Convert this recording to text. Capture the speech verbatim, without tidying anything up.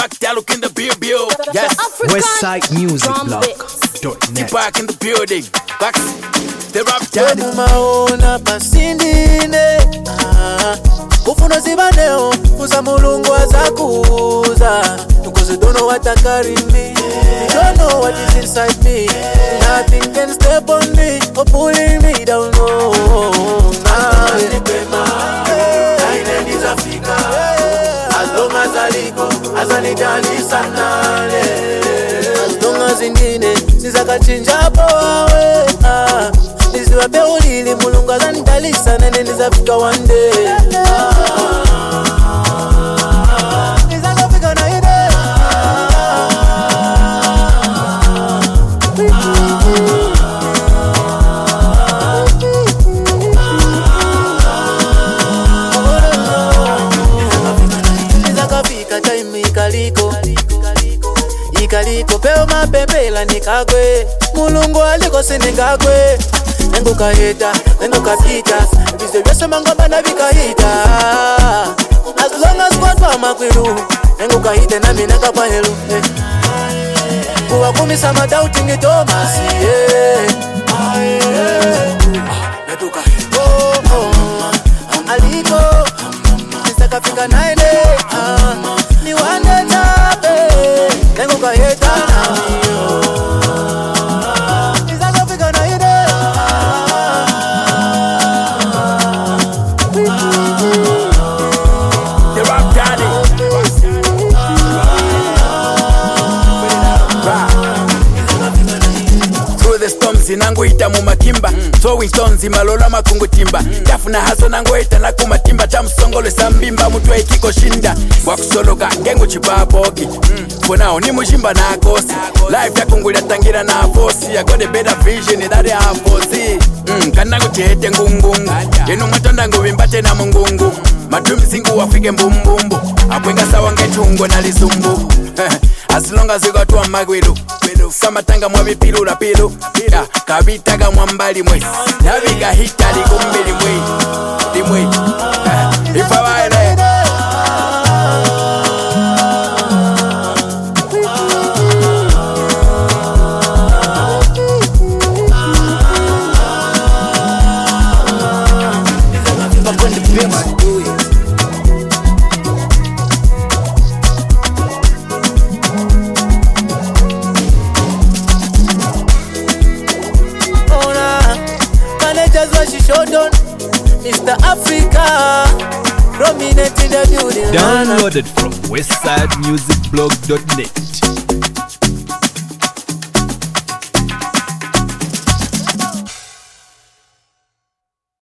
back there, look in the beer bill. Yes, Westside Music Blog dot net. back in the building. Back the rap daddy. Maona pasindine Ufuna zibaneo Fuza mulungu azakuza Because you don't know what I carry me You don't know what is inside me Nothing can step on me Or pulling me down, no As long as I ligo As I need a sanale As long as indine Sizakachinja powe Nisiwape ulili mulungu azanidalisa nene nizafika one day Nizafika na ide Nizakafika time ikaliko Ikaliko peo mapepela nikagwe Mulungu aliko siningagwe Nengu kahita, nengu kapita Vise vyose mangamba na vikahita As long as God wa makwiru Nengu kahita na minaka pa helu Kuwa kumi sama doubting Thomas Netuka hito Aliko Nisaka fika naende Ni wande tabe Nengu kahita na miyo Zinangoita mu makimba throwing stones malola makungu timba tafuna haso nangoita na kumatimba tamsongole sambimba mutwe ikiko shinda wakusoloka ngengo chibabogi fonao ni mushimba na kosi life yakungulya tangira na fosi I got a better vision that I have foresee mm kanango chete ngungungu yenu mwatonda ngovimbate na mungungu madumi singu wafike mbumbumbu apwenga sawa ngetungo na lisumbu as long as you got one magwilu samatanga mwabipilula pilu kabitaga mwambali mwe nabiga hita likumbili mwe limwe ifawaile Mister Africa, prominent in the building. Downloaded from Westside Music Blog dot net.